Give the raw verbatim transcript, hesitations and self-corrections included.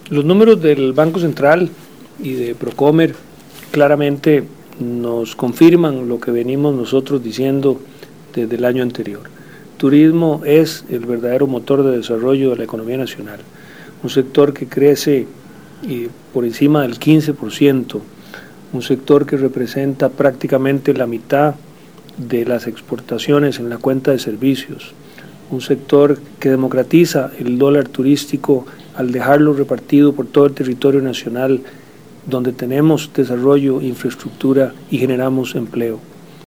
Los números del Banco Central y de Procomer claramente nos confirman lo que venimos nosotros diciendo desde el año anterior. Turismo es el verdadero motor de desarrollo de la economía nacional, un sector que crece eh, por encima del quince por ciento, un sector que representa prácticamente la mitad de las exportaciones en la cuenta de servicios, un sector que democratiza el dólar turístico al dejarlo repartido por todo el territorio nacional, donde tenemos desarrollo, infraestructura y generamos empleo.